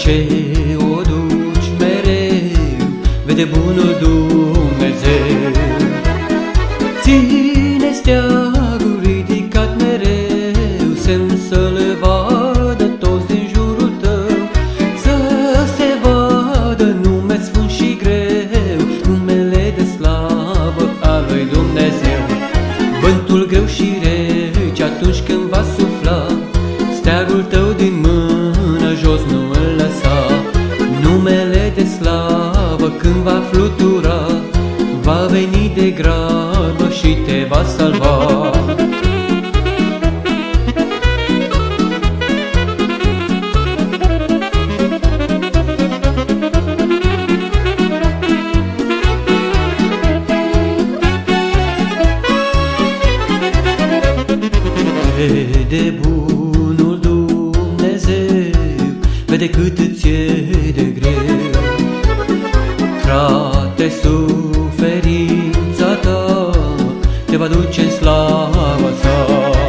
ce o duci mereu, vede bunul Dumnezeu. Ține steagul ridicat mereu, semn să le vadă toți din jurul tău, să se vadă nume sfânt și greu, numele de slavă al lui Dumnezeu. Vântul greu și rece atunci când va sufla, steagul tău din mână jos nu îl lăsa. Numele de slavă când va flutura, va veni de grabă și te va salva. Vede bunul Dumnezeu, vede cât îți e de greu. Frate, suferința ta te va duce în slava sa.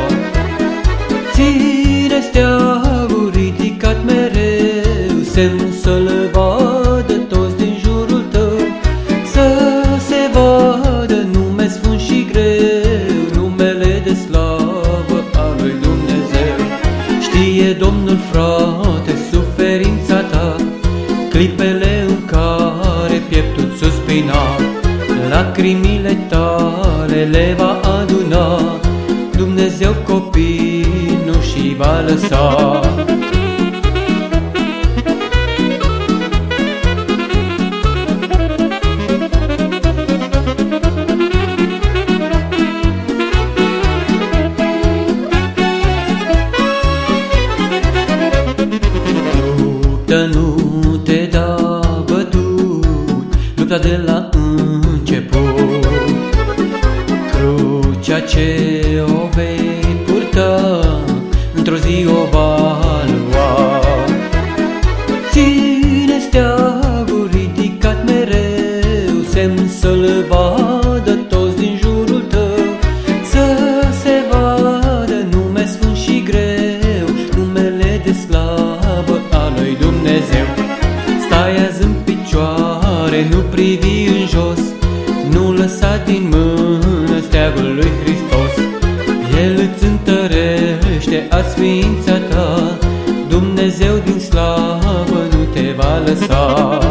Ține steagul ridicat mereu, semn să-l vadă toți din jurul tău, să se vadă nume sfânt și greu, numele de slavă al lui Dumnezeu. Știe Domnul, frate, suferința ta, clipele în care pieptul suspina, lacrimile tale le va aduna, Dumnezeu copii nu și va lăsa. Luptă nu te da bătut, lupta de la început. Crucea ce o vei purta, într-o zi o va lua. Ține steagul ridicat mereu, semn să-l vadă toți din jurul tău, să se vadă nume sfânt și greu, numele de slavă al lui Dumnezeu. Stai azi în picioare, nu privi în jos, nu lăsa din mână steagul lui Hristos. El îți întărește azi ființa ta, Dumnezeu din slavă nu te va lăsa.